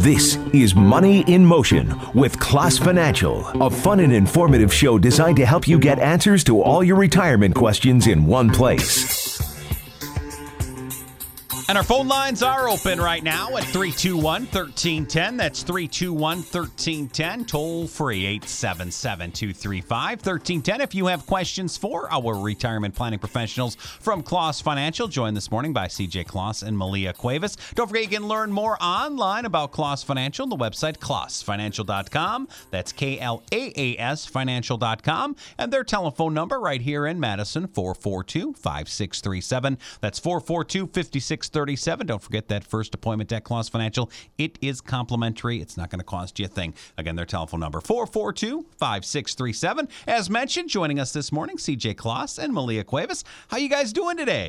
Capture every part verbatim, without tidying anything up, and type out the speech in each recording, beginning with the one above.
This is Money in Motion with Class Financial, a fun and informative show designed to help you get answers to all your retirement questions in one place. And our phone lines are open right now at three two one, one three one zero. That's three two one, one three one zero. Toll free, eight seven seven, two three five, one three one zero. If you have questions for our retirement planning professionals from Claas Financial, joined this morning by C J Claas and Malia Cuevas. Don't forget you can learn more online about Claas Financial. The website, claas financial dot com. That's K L A A S financial dot com. And their telephone number right here in Madison, four four two, five six three seven. That's four four two, five six three seven. Don't forget that first appointment at Claas Financial. It is complimentary. It's not going to cost you a thing. Again, their telephone number, four four two, five six three seven. As mentioned, joining us this morning, C J Claas and Malia Cuevas. How you guys doing today?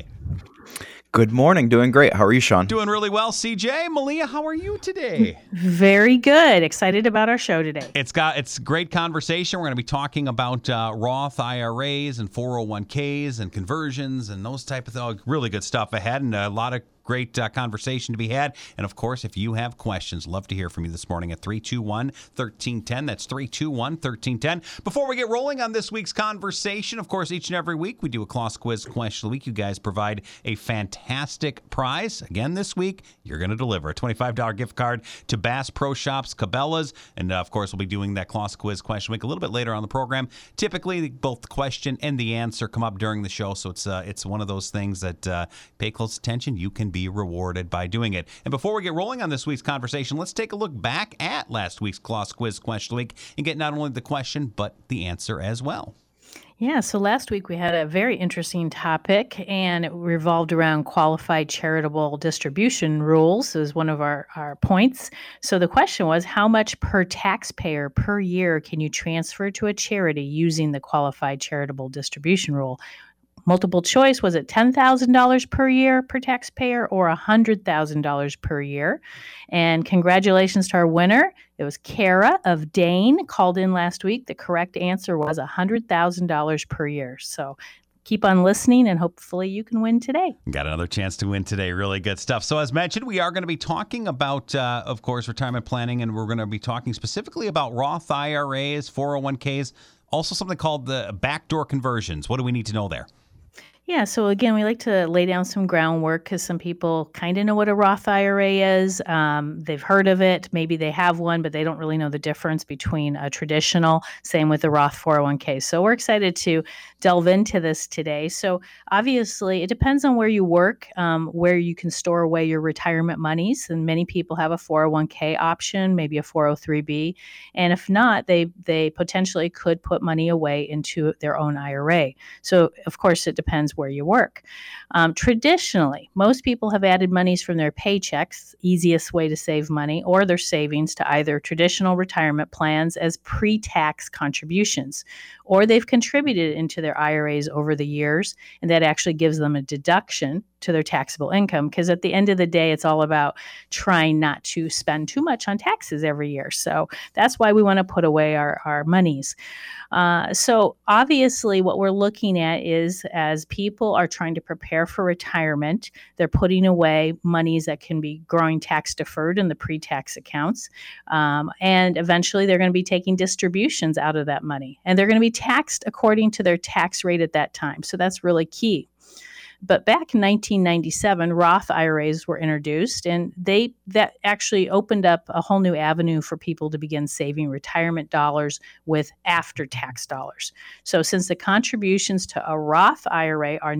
Good morning. Doing great. How are you, Sean? Doing really well, C J. Malia, how are you today? Very good. Excited about our show today. It's got it's great conversation. We're going to be talking about uh, Roth I R As and four oh one k's and conversions and those type of things. Really good stuff ahead and a lot of great uh, conversation to be had. And, of course, if you have questions, love to hear from you this morning at three two one, one three one zero. That's three two one, one three one zero. Before we get rolling on this week's conversation, of course, each and every week we do a Claas Quiz question of the week. You guys provide a fantastic prize. Again, this week, you're going to deliver a twenty-five dollars gift card to Bass Pro Shops, Cabela's. And, uh, of course, we'll be doing that Claas Quiz question of the week a little bit later on the program. Typically, both the question and the answer come up during the show. So it's, uh, it's one of those things that uh, pay close attention. You can be rewarded by doing it. And before we get rolling on this week's conversation, let's take a look back at last week's Claas Quiz question week and get not only the question, but the answer as well. Yeah, so last week we had a very interesting topic, and it revolved around qualified charitable distribution rules as one of our, our points. So the question was, how much per taxpayer per year can you transfer to a charity using the qualified charitable distribution rule? Multiple choice, was it ten thousand dollars per year per taxpayer or one hundred thousand dollars per year? And congratulations to our winner. It was Kara of Dane, called in last week. The correct answer was one hundred thousand dollars per year. So keep on listening, and hopefully you can win today. Got another chance to win today. Really good stuff. So as mentioned, we are going to be talking about, uh, of course, retirement planning, and we're going to be talking specifically about Roth I R As, four oh one k's, also something called the backdoor conversions. What do we need to know there? Yeah, so again, we like to lay down some groundwork because some people kind of know what a Roth I R A is. Um, they've heard of it. Maybe they have one, but they don't really know the difference between a traditional, same with the Roth four oh one k. So we're excited to delve into this today. So obviously, it depends on where you work, um, where you can store away your retirement monies. And many people have a four oh one k option, maybe a four oh three b. And if not, they, they potentially could put money away into their own I R A. So, of course, it depends where you work. Um, traditionally, most people have added monies from their paychecks, easiest way to save money, or their savings to either traditional retirement plans as pre-tax contributions, or they've contributed into their I R As over the years, and that actually gives them a deduction to their taxable income, because at the end of the day, it's all about trying not to spend too much on taxes every year. So that's why we want to put away our, our monies. Uh, so obviously what we're looking at is, as people are trying to prepare for retirement, they're putting away monies that can be growing tax deferred in the pre-tax accounts. Um, and eventually they're going to be taking distributions out of that money, and they're going to be taxed according to their tax rate at that time. So that's really key. But back in nineteen ninety-seven, Roth I R As were introduced, and they that actually opened up a whole new avenue for people to begin saving retirement dollars with after-tax dollars. So since the contributions to a Roth I R A are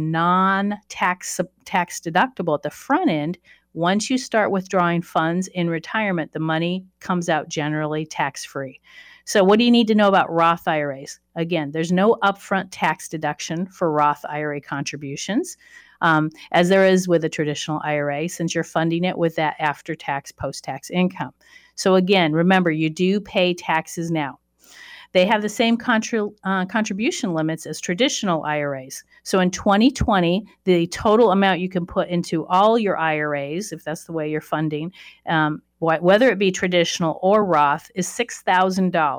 non-tax tax deductible at the front end, once you start withdrawing funds in retirement, the money comes out generally tax-free. So what do you need to know about Roth I R As? Again, there's no upfront tax deduction for Roth I R A contributions, um, as there is with a traditional I R A, since you're funding it with that after-tax, post-tax income. So again, remember, you do pay taxes now. They have the same contra- uh, contribution limits as traditional I R As. So in twenty twenty, the total amount you can put into all your I R As, if that's the way you're funding, um, wh- whether it be traditional or Roth, is six thousand dollars.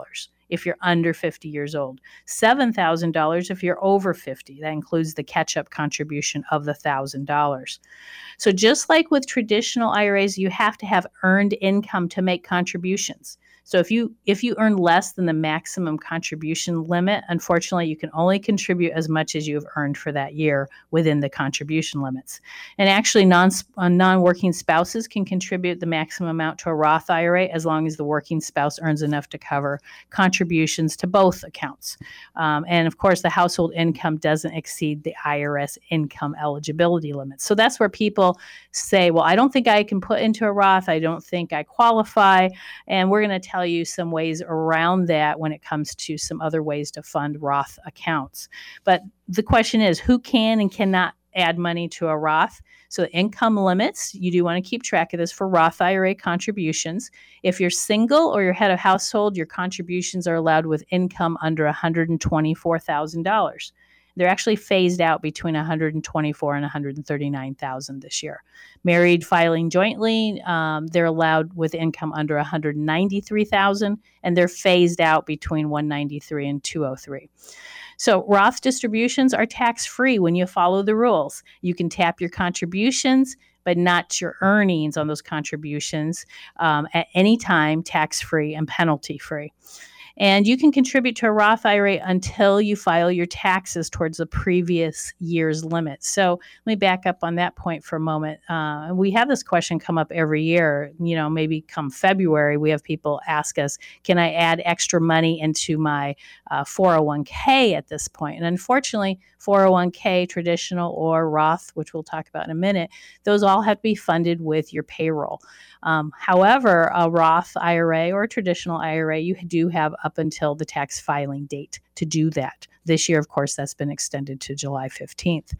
if you're under fifty years old, seven thousand dollars if you're over fifty. That includes the catch-up contribution of the one thousand dollars. So just like with traditional I R As, you have to have earned income to make contributions. So if you if you earn less than the maximum contribution limit, unfortunately, you can only contribute as much as you have earned for that year within the contribution limits. And actually, non uh, non-working spouses can contribute the maximum amount to a Roth I R A as long as the working spouse earns enough to cover contributions to both accounts. Um, and of course, the household income doesn't exceed the I R S income eligibility limits. So that's where people say, well, I don't think I can put into a Roth. I don't think I qualify. And we're going to tell you some ways around that when it comes to some other ways to fund Roth accounts. But the question is, who can and cannot add money to a Roth? So income limits, you do want to keep track of this for Roth I R A contributions. If you're single or you're head of household, your contributions are allowed with income under one hundred twenty-four thousand dollars. They're actually phased out between one hundred twenty-four and one hundred thirty-nine thousand this year. Married filing jointly, um, they're allowed with income under one hundred ninety-three thousand, and they're phased out between one hundred ninety-three and two hundred three. So Roth distributions are tax-free when you follow the rules. You can tap your contributions, but not your earnings on those contributions um, at any time, tax-free and penalty-free. And you can contribute to a Roth I R A until you file your taxes towards the previous year's limit. So let me back up on that point for a moment. Uh, we have this question come up every year. You know, maybe come February, we have people ask us, can I add extra money into my uh, four oh one k at this point? And unfortunately, four oh one k, traditional or Roth, which we'll talk about in a minute, those all have to be funded with your payroll. Um, however, a Roth I R A or a traditional I R A, you do have up until the tax filing date to do that. This year, of course, that's been extended to July fifteenth.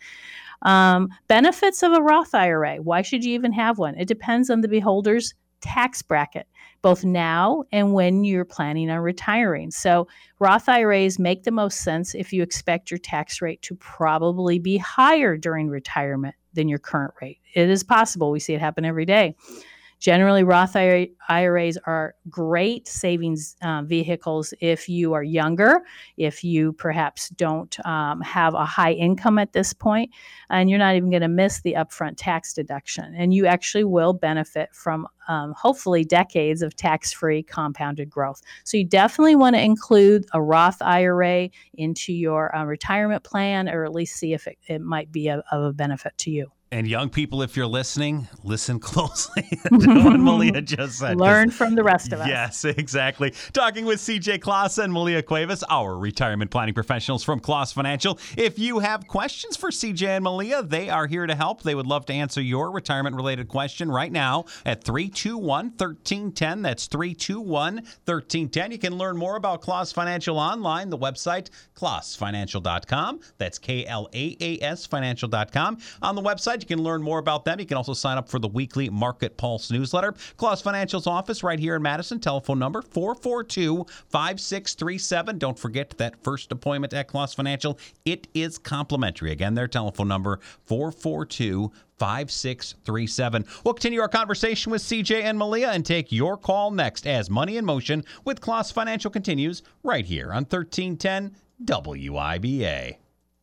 Um, benefits of a Roth I R A. Why should you even have one? It depends on the beholder's tax bracket, both now and when you're planning on retiring. So Roth I R As make the most sense if you expect your tax rate to probably be higher during retirement than your current rate. It is possible. We see it happen every day. Generally, Roth I R As are great savings uh, vehicles if you are younger, if you perhaps don't um, have a high income at this point, and you're not even going to miss the upfront tax deduction. And you actually will benefit from um, hopefully decades of tax-free compounded growth. So you definitely want to include a Roth I R A into your uh, retirement plan, or at least see if it, it might be a, of a benefit to you. And young people, if you're listening, listen closely to what Malia just said. Learn from the rest of us. Yes, exactly. Talking with C J Kloss and Malia Cuevas, our retirement planning professionals from Kloss Financial. If you have questions for C J and Malia, they are here to help. They would love to answer your retirement-related question right now at three two one, one three one zero. That's three two one, one three one zero. You can learn more about Kloss Financial online, the website, kloss financial dot com. That's K L A A S financial dot com. On the website, you can learn more about them. You can also sign up for the weekly Market Pulse newsletter. Kloss Financial's office right here in Madison. Telephone number four four two, five six three seven. Don't forget that first appointment at Kloss Financial. It is complimentary. Again, their telephone number four four two, five six three seven. We'll continue our conversation with C J and Malia and take your call next as Money in Motion with Kloss Financial continues right here on thirteen ten W I B A.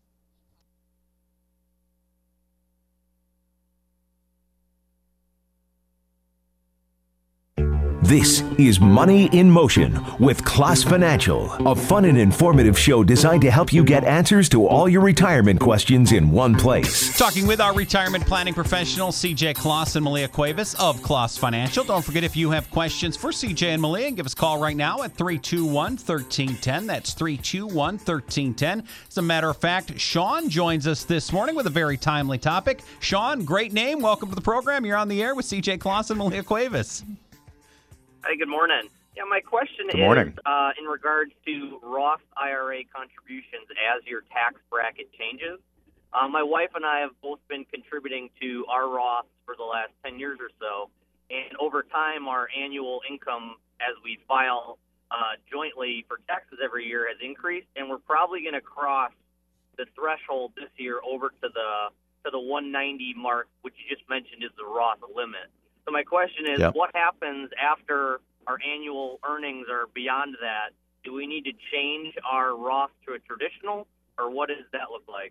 This is Money in Motion with Kloss Financial, a fun and informative show designed to help you get answers to all your retirement questions in one place. Talking with our retirement planning professionals, C J Kloss and Malia Cuevas of Kloss Financial. Don't forget, if you have questions for C J and Malia, give us a call right now at three two one, one three one zero. That's three two one, one three one zero. As a matter of fact, Sean joins us this morning with a very timely topic. Sean, great name. Welcome to the program. You're on the air with C J Kloss and Malia Cuevas. Hey, good morning. Yeah, my question Good morning. is uh, in regards to Roth I R A contributions as your tax bracket changes. Uh, my wife and I have both been contributing to our Roth for the last ten years or so, and over time our annual income as we file uh, jointly for taxes every year has increased, and we're probably going to cross the threshold this year over to the to the one ninety mark, which you just mentioned is the Roth limit. So my question is, Yep. what happens after our annual earnings are beyond that? do we need to change our Roth to a traditional, or what does that look like?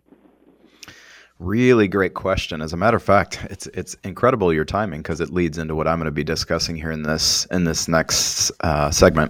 Really great question. As a matter of fact, it's it's incredible your timing, because it leads into what I'm going to be discussing here in this in this next uh, segment.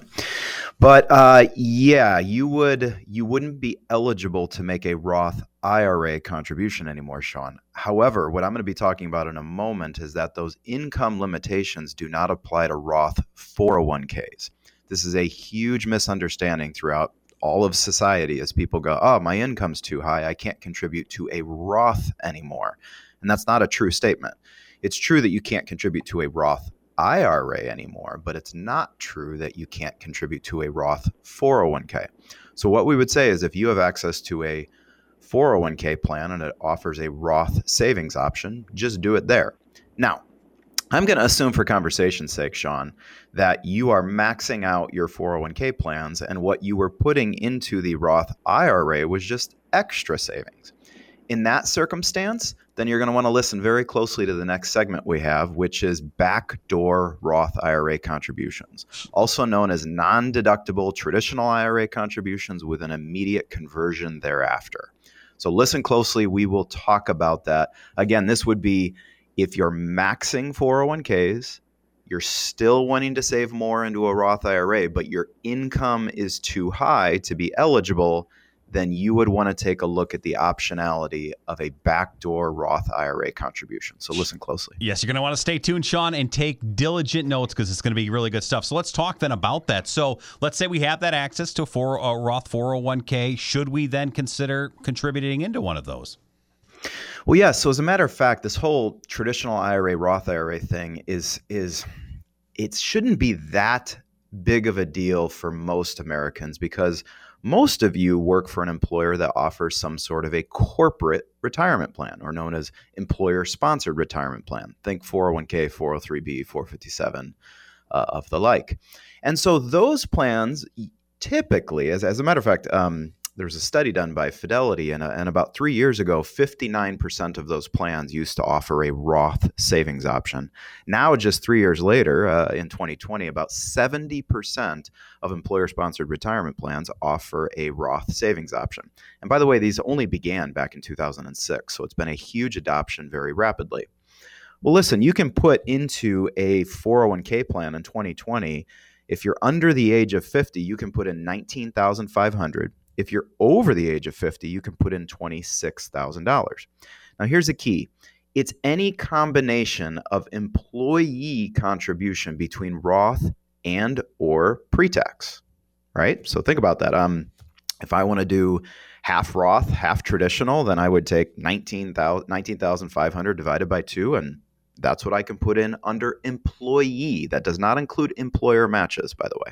But uh, yeah, you would you wouldn't be eligible to make a Roth I R A contribution anymore, Sean. However, what I'm going to be talking about in a moment is that those income limitations do not apply to Roth four oh one k's. This is a huge misunderstanding throughout all of society, as people go, oh, my income's too high, I can't contribute to a Roth anymore. And that's not a true statement. It's true that you can't contribute to a Roth I R A anymore, but it's not true that you can't contribute to a Roth four oh one k. So what we would say is, if you have access to a four oh one k plan and it offers a Roth savings option, just do it there. Now, I'm going to assume for conversation's sake, Sean, that you are maxing out your four oh one k plans, and what you were putting into the Roth I R A was just extra savings. In that circumstance, then you're going to want to listen very closely to the next segment we have, which is backdoor Roth I R A contributions, also known as non-deductible traditional I R A contributions with an immediate conversion thereafter. So listen closely. We will talk about that. Again, this would be if you're maxing four oh one k's, you're still wanting to save more into a Roth I R A, but your income is too high to be eligible, then you would want to take a look at the optionality of a backdoor Roth I R A contribution. So listen closely. Yes, you're going to want to stay tuned, Sean, and take diligent notes, because it's going to be really good stuff. So let's talk then about that. So let's say we have that access to a four, uh, Roth four oh one k. Should we then consider contributing into one of those? Well, yeah. So as a matter of fact, this whole traditional I R A, Roth I R A thing is, is it shouldn't be that big of a deal for most Americans, because most of you work for an employer that offers some sort of a corporate retirement plan, or known as employer-sponsored retirement plan. Think four oh one k, four oh three b, four fifty-seven, uh, of the like. And so those plans typically, as, as a matter of fact, um, there's a study done by Fidelity, and, uh, and about three years ago, fifty-nine percent of those plans used to offer a Roth savings option. Now, just three years later, uh, in twenty twenty, about seventy percent of employer-sponsored retirement plans offer a Roth savings option. And by the way, these only began back in two thousand six, so it's been a huge adoption very rapidly. Well, listen, you can put into a four oh one k plan in twenty twenty. If you're under the age of fifty, you can put in nineteen thousand five hundred dollars. If you're over the age of fifty, you can put in twenty-six thousand dollars. Now, here's the key. It's any combination of employee contribution between Roth and or pre-tax, right? So think about that. Um, if I want to do half Roth, half traditional, then I would take nineteen thousand five hundred divided by two, and that's what I can put in under employee. That does not include employer matches, by the way.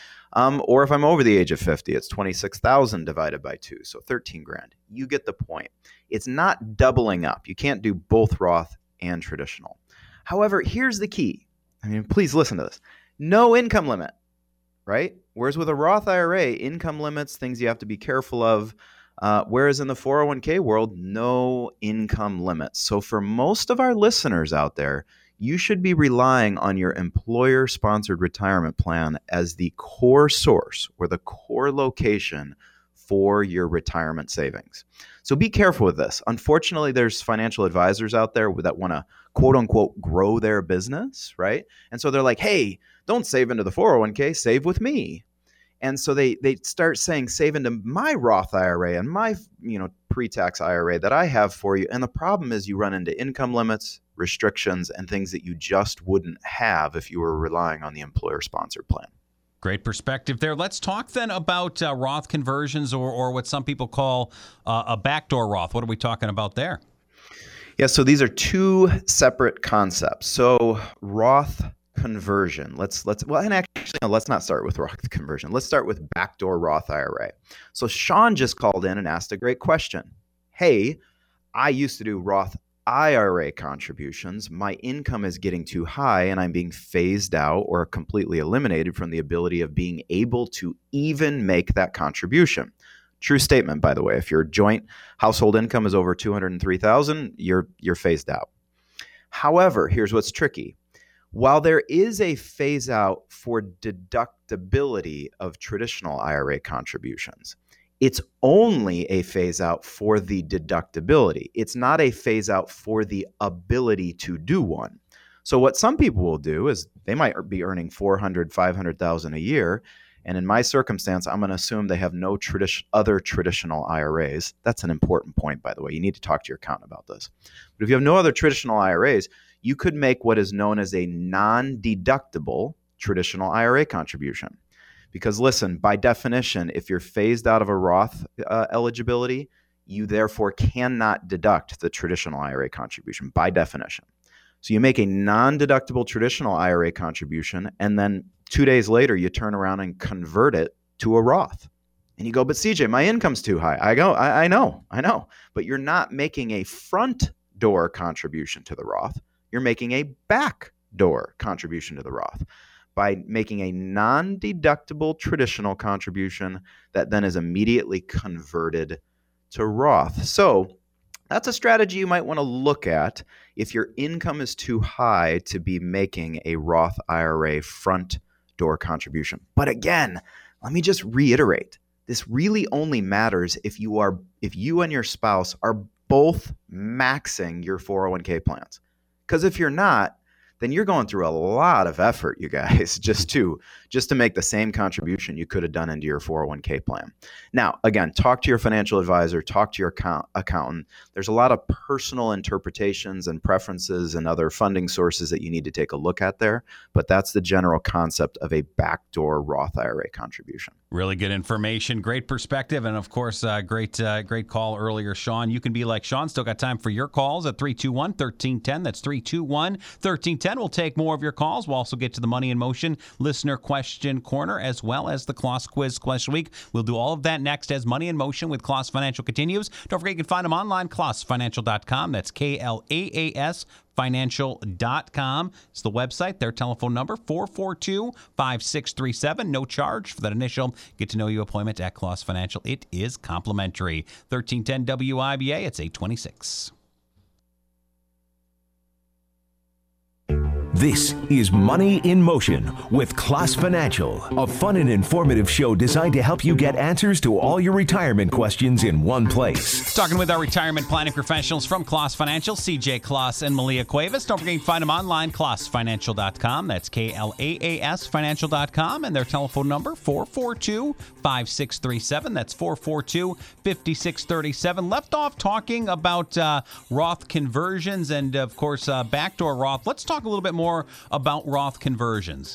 Um, or if I'm over the age of fifty, it's twenty-six thousand divided by two, so thirteen grand. You get the point. It's not doubling up. You can't do both Roth and traditional. However, here's the key. I mean, please listen to this. No income limit, right? Whereas with a Roth I R A, income limits, things you have to be careful of. Uh, whereas in the four oh one k world, no income limits. So for most of our listeners out there, you should be relying on your employer-sponsored retirement plan as the core source or the core location for your retirement savings. So be careful with this. Unfortunately, there's financial advisors out there that want to quote unquote grow their business, right? And so they're like, hey, don't save into the four oh one k, save with me. And so they they start saying, save into my Roth I R A and my, you know, pre-tax I R A that I have for you. And the problem is you run into income limits, restrictions, and things that you just wouldn't have if you were relying on the employer-sponsored plan. Great perspective there. Let's talk then about uh, Roth conversions, or or what some people call uh, a backdoor Roth. What are we talking about there? Yeah, so these are two separate concepts. So Roth conversion. Let's let's well, and actually, no, let's not start with Roth conversion. Let's start with backdoor Roth I R A. So Sean just called in and asked a great question. Hey, I used to do Roth I R A contributions. My income is getting too high and I'm being phased out or completely eliminated from the ability of being able to even make that contribution. True statement, by the way. If your joint household income is over two hundred three thousand dollars, you're you're phased out. However, here's what's tricky. While there is a phase out for deductibility of traditional I R A contributions, it's only a phase out for the deductibility. It's not a phase out for the ability to do one. So what some people will do is they might be earning four hundred thousand dollars, five hundred thousand dollars a year. And in my circumstance, I'm going to assume they have no tradi- other traditional I R As. That's an important point, by the way. You need to talk to your accountant about this. But if you have no other traditional I R As, you could make what is known as a non-deductible traditional I R A contribution. Because listen, by definition, if you're phased out of a Roth uh, eligibility, you therefore cannot deduct the traditional I R A contribution by definition. So you make a non-deductible traditional I R A contribution, and then two days later, you turn around and convert it to a Roth. And you go, but C J, my income's too high. I go, I, I know, I know. But you're not making a front door contribution to the Roth. You're making a back door contribution to the Roth by making a non-deductible traditional contribution that then is immediately converted to Roth. So that's a strategy you might want to look at if your income is too high to be making a Roth I R A front door contribution. But again, let me just reiterate, this really only matters if you are if you and your spouse are both maxing your four oh one k plans. Because if you're not, then you're going through a lot of effort, you guys, just to just to make the same contribution you could have done into your four oh one k plan. Now, again, talk to your financial advisor, talk to your account, accountant. There's a lot of personal interpretations and preferences and other funding sources that you need to take a look at there, but that's the general concept of a backdoor Roth I R A contribution. Really good information, great perspective, and of course, uh, great uh, great call earlier, Sean. You can be like Sean. Still got time for your calls at three two one, one three one zero. That's three two one, one three one zero. We'll take more of your calls. We'll also get to the Money in Motion listener question corner as well as the Kloss quiz question week. We'll do all of that next as Money in Motion with Kloss Financial continues. Don't forget you can find them online, kloss financial dot com. That's K L A A S financial dot com. It's the website. Their telephone number, four four two, five six three seven. No charge for that initial get-to-know-you appointment at Kloss Financial. It is complimentary. thirteen ten W I B A. It's eight twenty-six. This is Money in Motion with Kloss Financial, a fun and informative show designed to help you get answers to all your retirement questions in one place. Talking with our retirement planning professionals from Kloss Financial, C J Kloss and Malia Cuevas. Don't forget you can find them online, kloss financial dot com. That's K L A A S financial dot com. And their telephone number, four four two, five six three seven. That's four four two, five six three seven. Left off talking about uh, Roth conversions and, of course, uh, backdoor Roth. Let's talk a little bit more More about Roth conversions.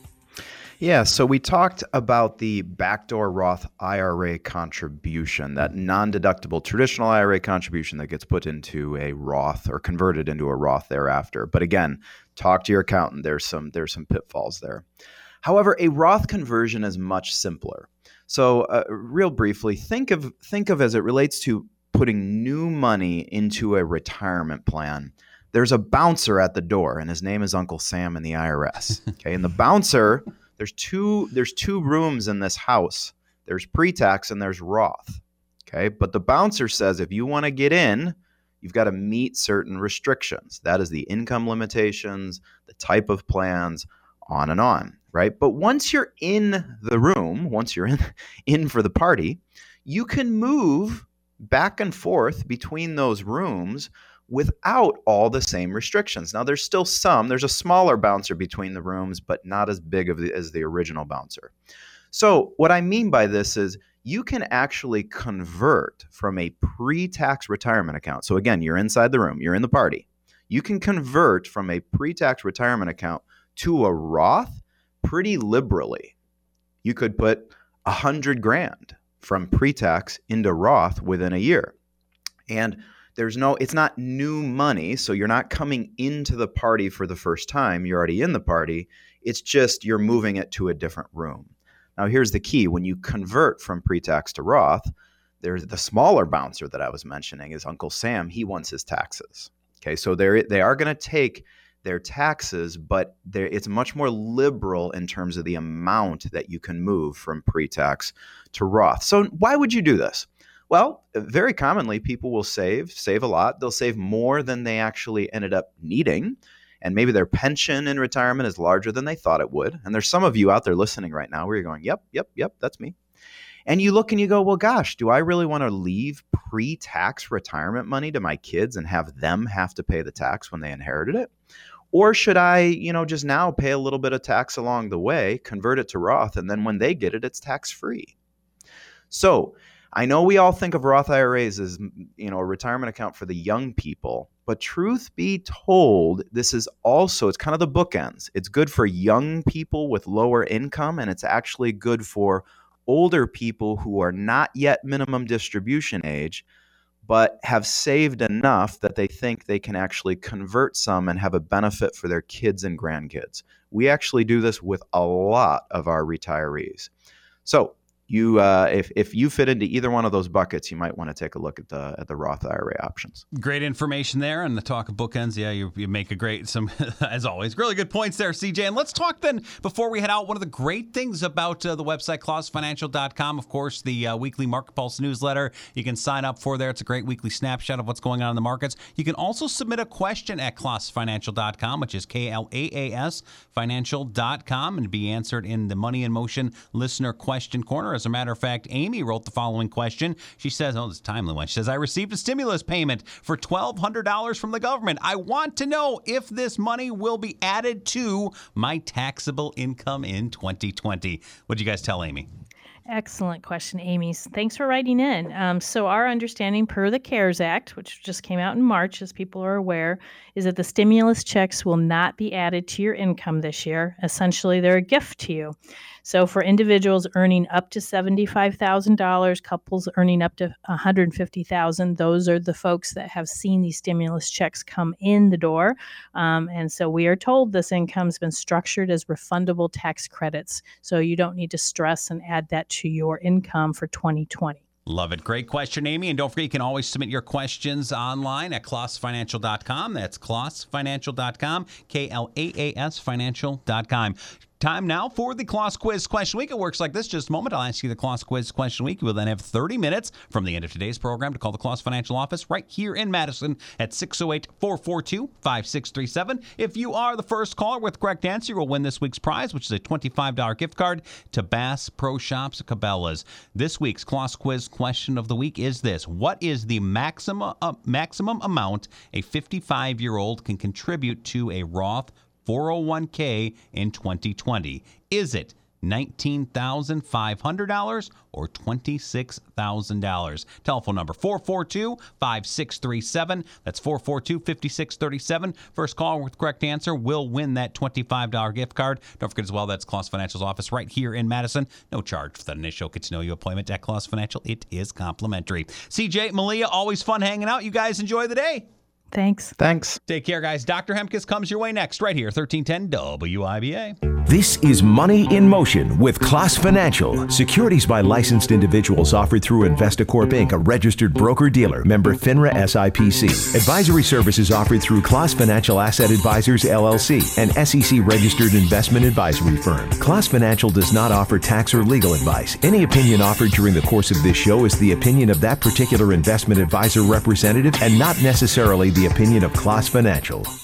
Yeah, so we talked about the backdoor Roth I R A contribution, that non-deductible traditional I R A contribution that gets put into a Roth or converted into a Roth thereafter. But again, talk to your accountant. There's some there's some pitfalls there. However, a Roth conversion is much simpler. So, uh, real briefly, think of think of as it relates to putting new money into a retirement plan. There's a bouncer at the door, and his name is Uncle Sam in the I R S. Okay, and the bouncer, there's two there's two rooms in this house. There's pre-tax and there's Roth. Okay, but the bouncer says if you want to get in, you've got to meet certain restrictions. That is the income limitations, the type of plans, on and on, right? But once you're in the room, once you're in in for the party, you can move back and forth between those rooms without all the same restrictions. Now, there's still some. There's a smaller bouncer between the rooms, but not as big of the, as the original bouncer. So what I mean by this is you can actually convert from a pre-tax retirement account. So again, you're inside the room. You're in the party. You can convert from a pre-tax retirement account to a Roth pretty liberally. You could put a hundred grand from pre-tax into Roth within a year. And There's no, it's not new money, so you're not coming into the party for the first time. You're already in the party. It's just you're moving it to a different room. Now, here's the key. When you convert from pre-tax to Roth, there's the smaller bouncer that I was mentioning is Uncle Sam. He wants his taxes. Okay, so they're, they are going to take their taxes, but it's much more liberal in terms of the amount that you can move from pre-tax to Roth. So why would you do this? Well, very commonly, people will save, save a lot. They'll save more than they actually ended up needing. and maybe their pension in retirement is larger than they thought it would. And there's some of you out there listening right now where you're going, yep, yep, yep, that's me. And you look and you go, well, gosh, do I really want to leave pre-tax retirement money to my kids and have them have to pay the tax when they inherited it? Or should I, you know, just now pay a little bit of tax along the way, convert it to Roth, and then when they get it, it's tax-free? So I know we all think of Roth I R As as, you know, a retirement account for the young people, but truth be told, this is also, it's kind of the bookends. It's good for young people with lower income, and it's actually good for older people who are not yet minimum distribution age, but have saved enough that they think they can actually convert some and have a benefit for their kids and grandkids. We actually do this with a lot of our retirees. So you, uh, if if you fit into either one of those buckets, you might want to take a look at the at the Roth I R A options. Great information there, and the talk of bookends. Yeah, you, you make a great some as always. Really good points there, C J. And let's talk then before we head out. One of the great things about uh, the website Kloss Financial dot com, of course, the uh, weekly Market Pulse newsletter. You can sign up for there. It's a great weekly snapshot of what's going on in the markets. You can also submit a question at Kloss Financial dot com, which is K L A A S Financial dot com, and be answered in the Money in Motion listener question corner. As a matter of fact, Amy wrote the following question. She says, oh, this is a timely one. She says, I received a stimulus payment for twelve hundred dollars from the government. I want to know if this money will be added to my taxable income in twenty twenty. What did you guys tell Amy? Excellent question, Amy. Thanks for writing in. Um, so our understanding per the CARES Act, which just came out in March, as people are aware, is that the stimulus checks will not be added to your income this year. Essentially, they're a gift to you. So for individuals earning up to seventy-five thousand dollars, couples earning up to one hundred fifty thousand dollars, those are the folks that have seen these stimulus checks come in the door. Um, and so we are told this income has been structured as refundable tax credits. So you don't need to stress and add that to your income for twenty twenty. Love it. Great question, Amy. And don't forget, you can always submit your questions online at Kloss Financial dot com. That's Kloss Financial dot com, K L A A S Financial dot com. Time now for the Kloss Quiz Question Week. It works like this. Just a moment, I'll ask you the Kloss Quiz Question Week. You will then have thirty minutes from the end of today's program to call the Kloss Financial Office right here in Madison at six oh eight, four four two, five six three seven. If you are the first caller with the correct answer, you will win this week's prize, which is a twenty-five dollars gift card to Bass Pro Shops Cabela's. This week's Kloss Quiz Question of the Week is this. What is the maximum, uh, maximum amount a fifty-five-year-old can contribute to a Roth four oh one k in twenty twenty? Is it nineteen thousand five hundred dollars or twenty-six thousand dollars? Telephone number four four two, five six three seven. That's four four two, five six three seven. First caller with the correct answer will win that twenty-five dollars gift card. Don't forget as well, that's Kloss Financial's office right here in Madison. No charge for that initial get-to-know-you appointment at Kloss Financial. It is complimentary. C J, Malia, always fun hanging out. You guys enjoy the day. Thanks. Thanks. Take care, guys. Doctor Hemkes comes your way next, right here, thirteen ten W I B A. This is Money in Motion with Kloss Financial. Securities by licensed individuals offered through Investacorp Incorporated, a registered broker-dealer, member FINRA S I P C. Advisory services offered through Kloss Financial Asset Advisors, L L C, an S E C-registered investment advisory firm. Kloss Financial does not offer tax or legal advice. Any opinion offered during the course of this show is the opinion of that particular investment advisor representative and not necessarily the opinion of Kloss Financial.